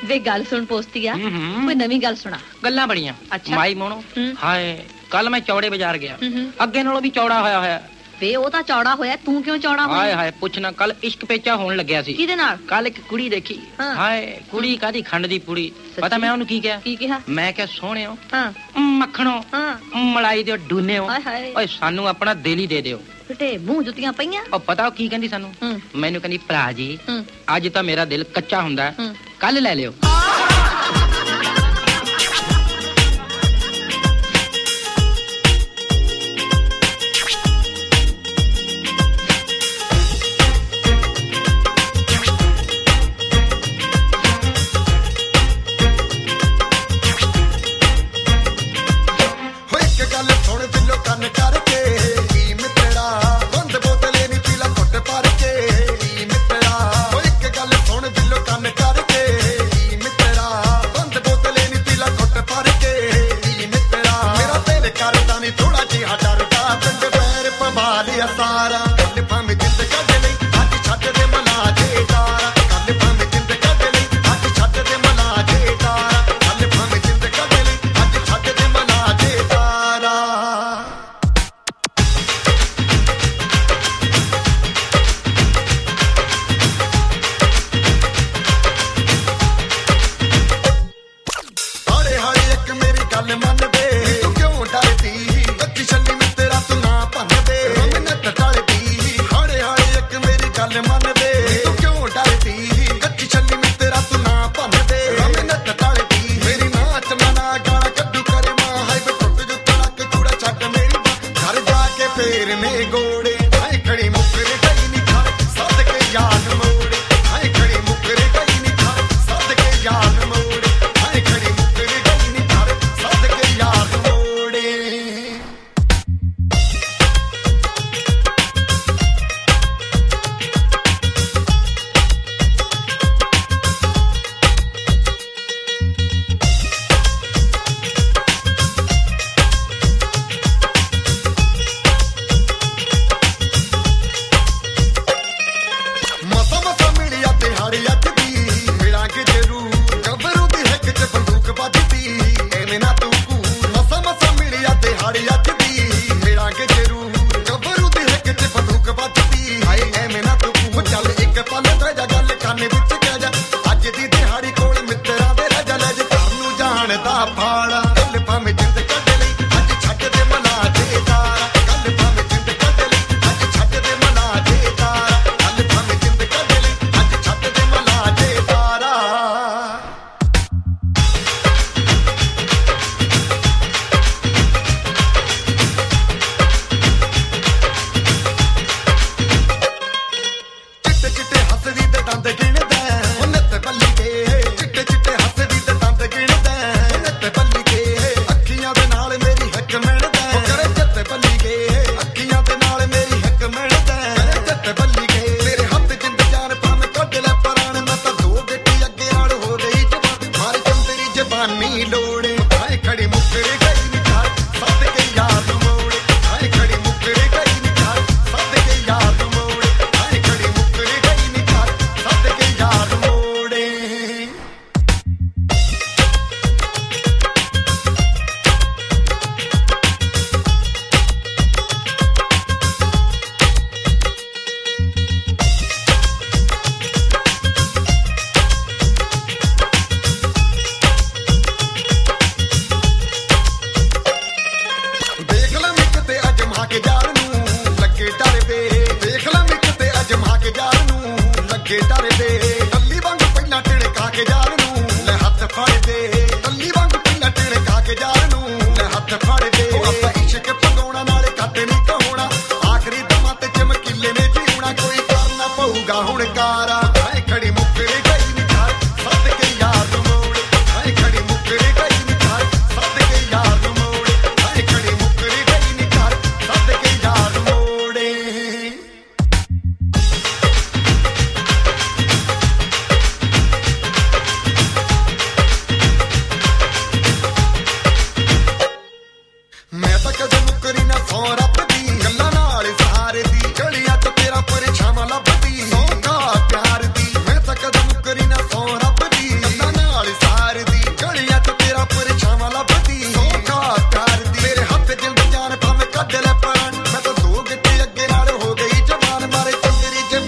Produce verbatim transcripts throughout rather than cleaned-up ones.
ਵੇ ਗੱਲ ਸੁਣ ਪੋਸਤੀਆ, ਕੋਈ ਨਵੀਂ ਗੱਲ ਸੁਣਾ। ਗੱਲਾਂ ਬੜੀਆਂ। ਅੱਛਾ ਮਾਈ ਮੋਣੋ, ਹਾਏ ਕੱਲ ਮੈਂ ਚੌੜੇ ਬਾਜ਼ਾਰ ਗਿਆ, ਹੂੰ। ਅੱਗੇ ਨਾਲੋਂ ਵੀ ਚੌੜਾ ਹੋਇਆ ਹੋਇਆ। ਵੇ ਉਹ ਤਾਂ ਚੌੜਾ ਹੋਇਆ, ਤੂੰ ਕਿਉਂ ਚੌੜਾ ਹੋਇਆ? ਹਾਏ ਹਾਏ ਪੁੱਛਣਾ, ਕੱਲ ਇਸ਼ਕ ਪੇਚਾ ਹੋਣ ਲੱਗਿਆ ਸੀ। ਕਿਹਦੇ ਨਾਲ? ਕੱਲ ਇੱਕ ਕੁੜੀ ਦੇਖੀ, ਹਾਂ। ਹਾਏ ਕੁੜੀ ਕਾਦੀ ਖੰਡ ਦੀ ਪੂੜੀ। ਪਤਾ ਮੈਂ ਉਹਨੂੰ ਕੀ ਕਿਹਾ? ਕੀ ਕਿਹਾ? ਮੈਂ ਕਿਹਾ ਸੋਹਣਿਓ, ਹਾਂ ਮੱਖਣੋ, ਹਾਂ ਮਲਾਈ ਦਿਓ ਡੂਨਿਓ, ਹਾਏ ਹਾਏ ਓਏ ਸਾਨੂੰ ਆਪਣਾ ਦਿਲ ਹੀ ਦੇ ਦਿਓ। ਫਿੱਟੇ ਮੂੰਹ ਜੁੱਤੀਆਂ ਪਈਆਂ। ਉਹ ਪਤਾ ਉਹ ਕੀ ਕਹਿੰਦੀ ਸਾਨੂੰ? ਹੂੰ। ਮੈਨੂੰ ਕਹਿੰਦੀ ਭਰਾ ਜੀ ਹੂੰ। ਅੱਜ ਤਾਂ ਮੇਰਾ ਦਿਲ ਕੱਚਾ ਹੁੰਦਾ, ਹੂੰ। ਕੱਲ ਲੈ ਲਿਓ। ਚਿੱਟੇ ਚਿੱਟੇ ਹੱਸਦੀ ਤੇ ਦੰਦ ਗਿਣਦਾ, ਨਿੱਤ ਬੱਲੀ ਕੇ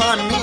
ਜਹਾਨੀ